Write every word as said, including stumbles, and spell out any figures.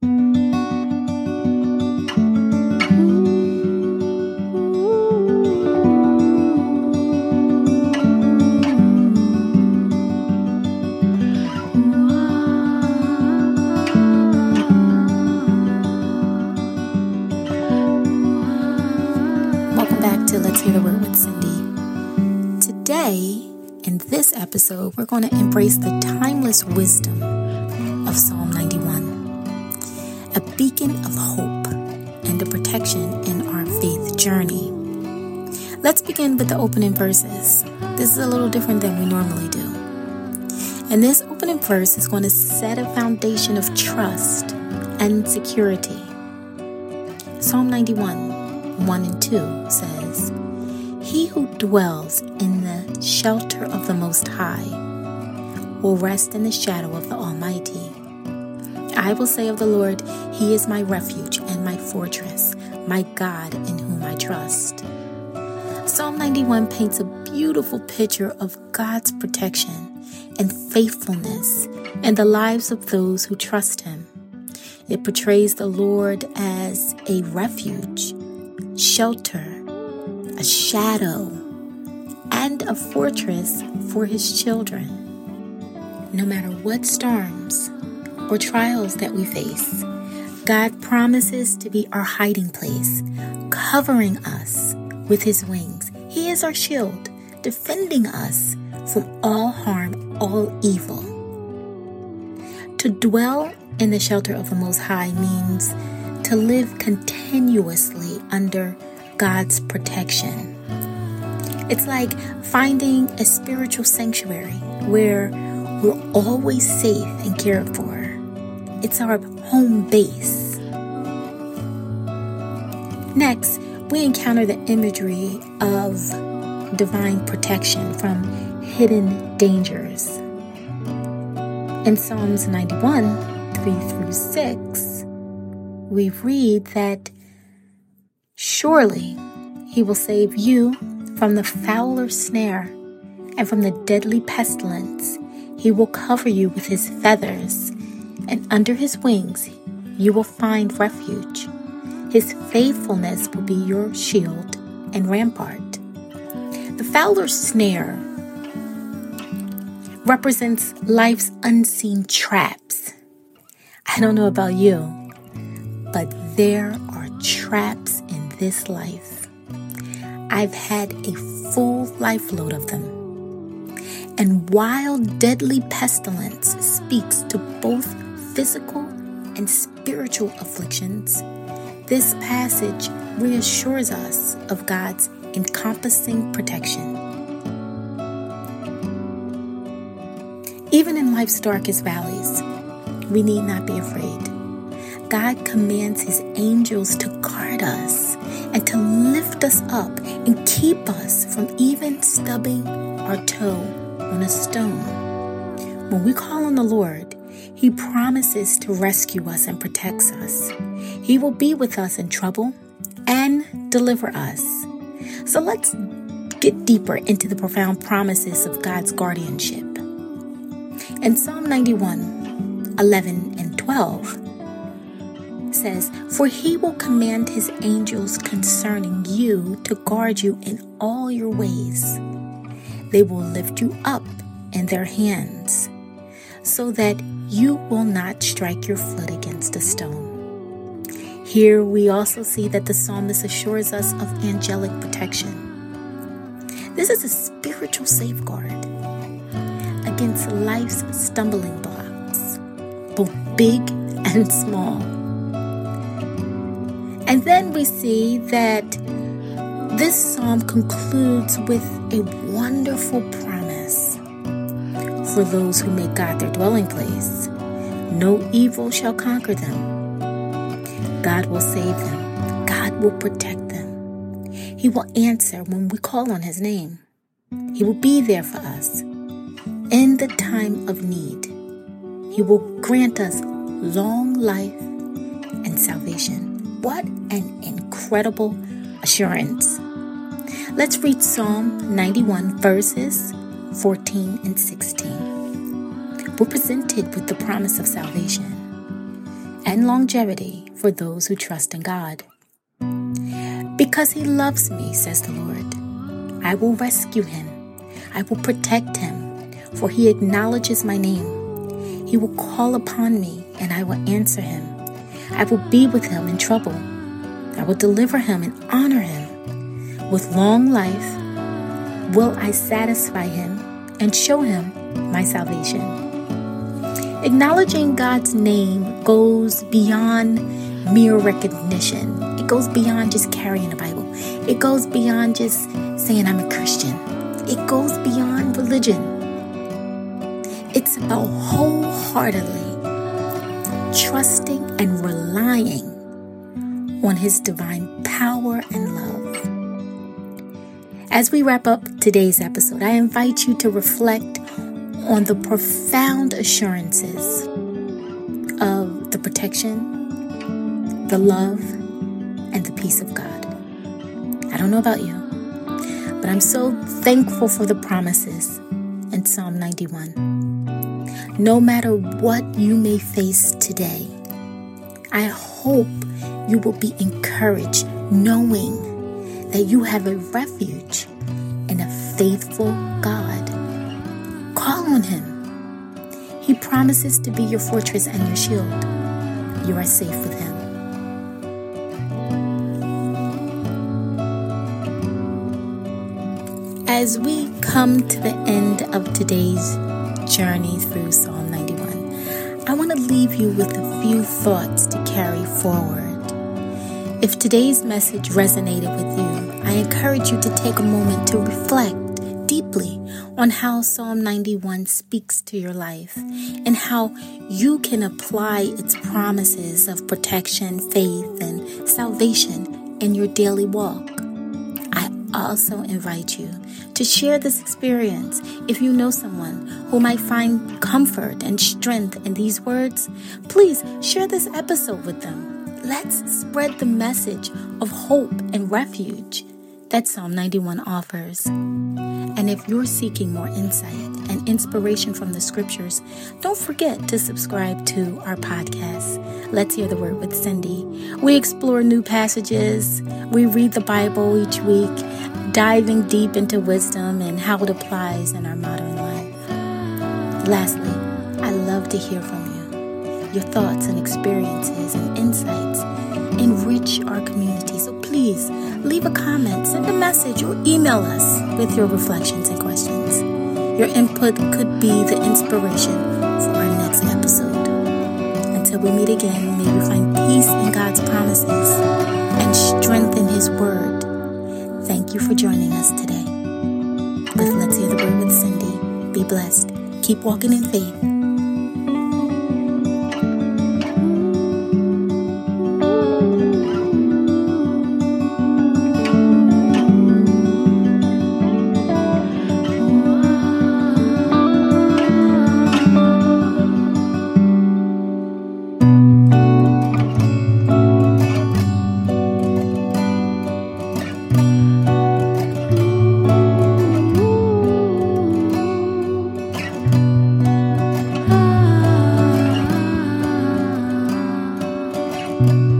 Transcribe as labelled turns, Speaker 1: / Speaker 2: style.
Speaker 1: Back to Let's Hear the Word with Cindy. Today, in this episode, we're going to embrace the timeless wisdom of Psalm ninety-one, a beacon of hope and a protection in our faith journey. Let's begin with the opening verses. This is a little different than we normally do. And this opening verse is going to set a foundation of trust and security. Psalm ninety-one, one and two says, "He who dwells in the shelter of the Most High will rest in the shadow of the Almighty. I will say of the Lord, He is my refuge and my fortress, my God in whom I trust." Psalm ninety-one paints a beautiful picture of God's protection and faithfulness in the lives of those who trust Him. It portrays the Lord as a refuge, shelter, a shadow, and a fortress for His children. No matter what storms or trials that we face, God promises to be our hiding place, covering us with His wings. He is our shield, defending us from all harm, all evil. To dwell in the shelter of the Most High means to live continuously under God's protection. It's like finding a spiritual sanctuary where we're always safe and cared for. It's our home base. Next, we encounter the imagery of divine protection from hidden dangers. In Psalms ninety-one, three through six, we read that, "Surely He will save you from the fowler's snare and from the deadly pestilence. He will cover you with His feathers, and under His wings you will find refuge. His faithfulness will be your shield and rampart." The fowler's snare represents life's unseen traps. I don't know about you, but there are traps in this life. I've had a full life load of them. And while deadly pestilence speaks to both physical and spiritual afflictions, this passage reassures us of God's encompassing protection. Even in life's darkest valleys, we need not be afraid. God commands His angels to guard us and to lift us up and keep us from even stubbing our toe on a stone. When we call on the Lord, He promises to rescue us and protects us. He will be with us in trouble and deliver us. So let's get deeper into the profound promises of God's guardianship. In Psalm ninety-one, eleven and twelve says, "For He will command His angels concerning you to guard you in all your ways. They will lift you up in their hands, so that you will not strike your foot against a stone." Here we also see that the psalmist assures us of angelic protection. This is a spiritual safeguard against life's stumbling blocks, both big and small. And then we see that this psalm concludes with a wonderful promise for those who make God their dwelling place. No evil shall conquer them. God will save them. God will protect them. He will answer when we call on His name. He will be there for us in the time of need. He will grant us long life and salvation. What an incredible assurance. Let's read Psalm ninety-one, verses fourteen and sixteen. We're presented with the promise of salvation. and longevity for those who trust in God. Because he loves me, says the Lord, I will rescue him. I will protect him, for he acknowledges my name. He will call upon me, and I will answer him. I will be with him in trouble. I will deliver him and honor him. With long life will I satisfy him and show him my salvation. Acknowledging God's name goes beyond mere recognition. It goes beyond just carrying the Bible. It goes beyond just saying I'm a Christian. It goes beyond religion. It's about wholeheartedly trusting and relying on his divine power and love. As we wrap up today's episode, I invite you to reflect on the profound assurances of the protection, the love, and the peace of God. I don't know about you, but I'm so thankful for the promises in Psalm ninety-one. No matter what you may face today, I hope you will be encouraged knowing that you have a refuge in a faithful God. Call on him. He promises to be your fortress and your shield. You are safe with him. As we come to the end of today's journey through Psalm ninety-one, I want to leave you with a few thoughts to carry forward. If today's message resonated with you, I encourage you to take a moment to reflect deeply on how Psalm ninety-one speaks to your life and how you can apply its promises of protection, faith, and salvation in your daily walk. I also invite you to share this experience. If you know someone who might find comfort and strength in these words, please share this episode with them. Let's spread the message of hope and refuge that Psalm ninety-one offers. And if you're seeking more insight and inspiration from the scriptures, don't forget to subscribe to our podcast, Let's Hear the Word with Cindy. We explore new passages. We read the Bible each week, diving deep into wisdom and how it applies in our modern life. Lastly, I love to hear from you. Your thoughts and experiences and insights enrich our community. So please leave a comment, send a message, or email us with your reflections and questions. Your input could be the inspiration for our next episode. Until we meet again, may you find peace in God's promises and strength in his word. Thank you for joining us today with Let's Hear the Word with Cindy. Be blessed. Keep walking in faith.
Speaker 2: you.